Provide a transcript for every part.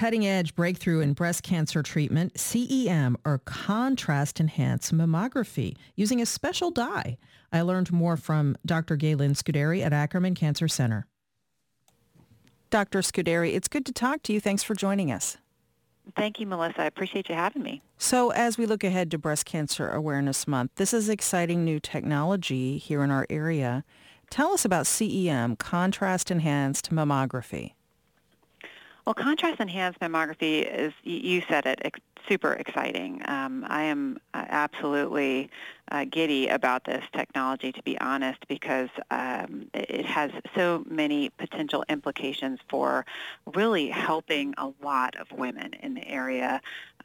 cutting-edge breakthrough in breast cancer treatment, CEM, or contrast-enhanced mammography, using a special dye. I learned more from Dr. Galen Scuderi at Ackerman Cancer Center. Dr. Scuderi, it's good to talk to you. Thanks for joining us. Thank you, Melissa. I appreciate you having me. So as we look ahead to Breast Cancer Awareness Month, this is exciting new technology here in our area. Tell us about CEM, contrast-enhanced mammography. Well, contrast-enhanced mammography is, you said it, super exciting. I am absolutely giddy about this technology, to be honest, because it has so many potential implications for really helping a lot of women in the area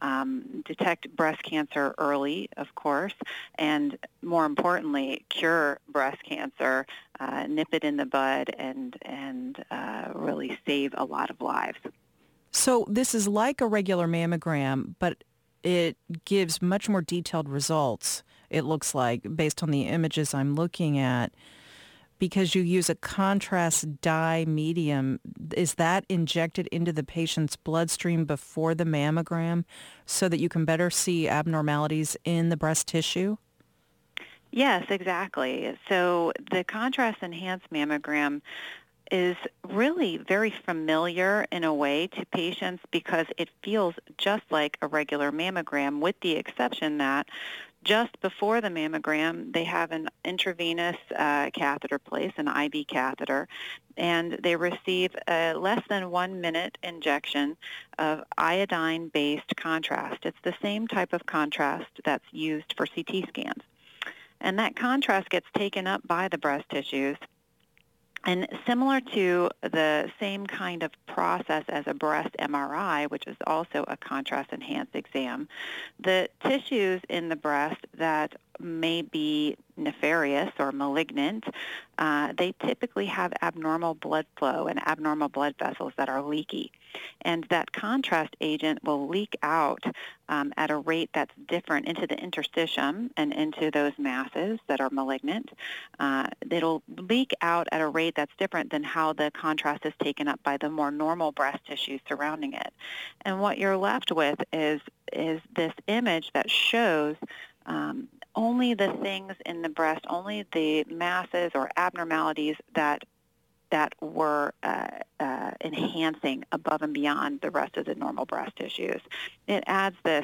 detect breast cancer early, of course, and more importantly, cure breast cancer, nip it in the bud, and really save a lot of lives. So this is like a regular mammogram, but it gives much more detailed results, it looks like, based on the images I'm looking at, because you use a contrast dye medium. Is that injected into the patient's bloodstream before the mammogram so that you can better see abnormalities in the breast tissue? Yes, exactly. So the contrast-enhanced mammogram is really very familiar in a way to patients because it feels just like a regular mammogram, with the exception that just before the mammogram, they have an intravenous catheter placed, an IV catheter, and they receive a less than 1 minute injection of iodine-based contrast. It's the same type of contrast that's used for CT scans. And that contrast gets taken up by the breast tissues. And similar to the same kind of process as a breast MRI, which is also a contrast-enhanced exam, the tissues in the breast that may be nefarious or malignant, they typically have abnormal blood flow and abnormal blood vessels that are leaky. And that contrast agent will leak out at a rate that's different into the interstitium and into those masses that are malignant. It'll leak out at a rate that's different than how the contrast is taken up by the more normal breast tissue surrounding it. And what you're left with is this image that shows only the things in the breast, only the masses or abnormalities that were enhancing above and beyond the rest of the normal breast tissues. It adds this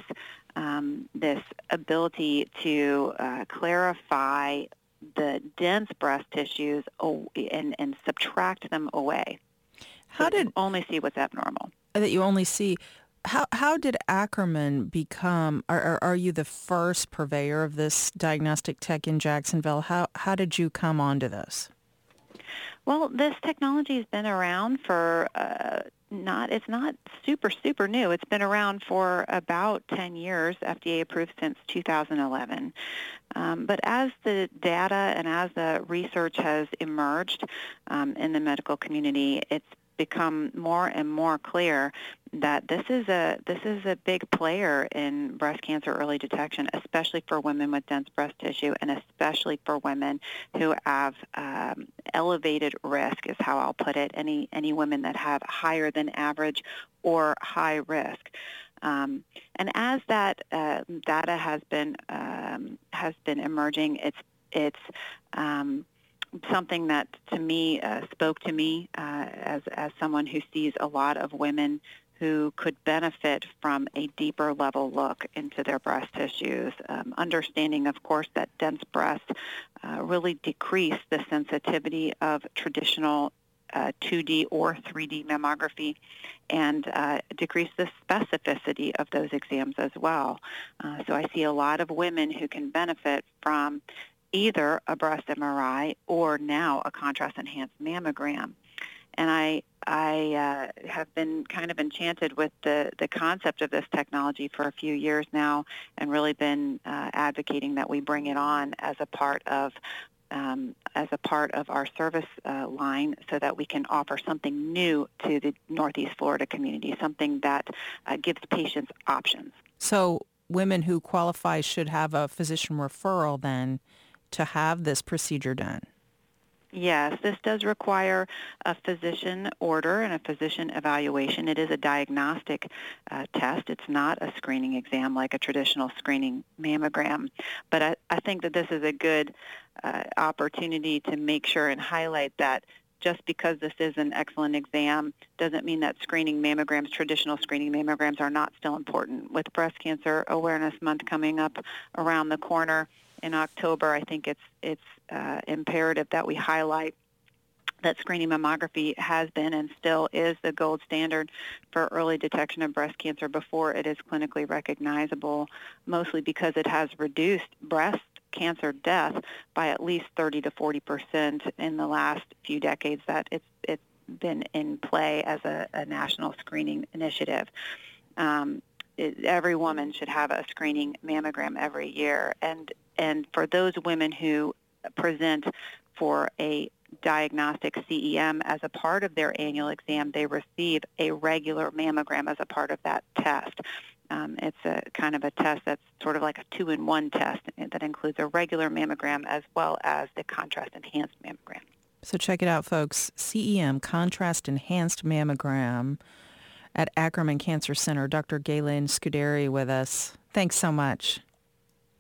ability to clarify the dense breast tissues and subtract them away. How did you only see what's abnormal? That you only see. How did Ackerman become, are you the first purveyor of this diagnostic tech in Jacksonville? How did you come onto this? Well, this technology has been around for it's not super new. It's been around for about 10 years, FDA approved since 2011. But as the data and as the research has emerged in the medical community, it's become more and more clear that this is a big player in breast cancer early detection, especially for women with dense breast tissue and especially for women who have elevated risk, is how I'll put it, any women that have higher than average or high risk. And as that data has been emerging, it's something that to me spoke to me as someone who sees a lot of women who could benefit from a deeper level look into their breast tissues, understanding, of course, that dense breasts really decrease the sensitivity of traditional 2D or 3D mammography and decrease the specificity of those exams as well. So I see a lot of women who can benefit from either a breast MRI or now a contrast-enhanced mammogram. And I have been kind of enchanted with the concept of this technology for a few years now, and really been advocating that we bring it on as a part of our service line, so that we can offer something new to the Northeast Florida community, something that gives patients options. So women who qualify should have a physician referral then to have this procedure done? Yes, this does require a physician order and a physician evaluation. It is a diagnostic test. It's not a screening exam like a traditional screening mammogram. But I think that this is a good opportunity to make sure and highlight that just because this is an excellent exam doesn't mean that screening mammograms, traditional screening mammograms, are not still important. With Breast Cancer Awareness Month coming up around the corner in October, I think it's imperative that we highlight that screening mammography has been and still is the gold standard for early detection of breast cancer before it is clinically recognizable, mostly because it has reduced breast cancer death by at least 30 to 40% in the last few decades that it's been in play as a national screening initiative. Every woman should have a screening mammogram every year, and for those women who present for a diagnostic CEM as a part of their annual exam, they receive a regular mammogram as a part of that test. It's a kind of a test that's sort of like a 2-in-1 test that includes a regular mammogram as well as the contrast-enhanced mammogram. So check it out, folks. CEM, contrast-enhanced mammogram at Ackerman Cancer Center. Dr. Galen Scuderi with us. Thanks so much.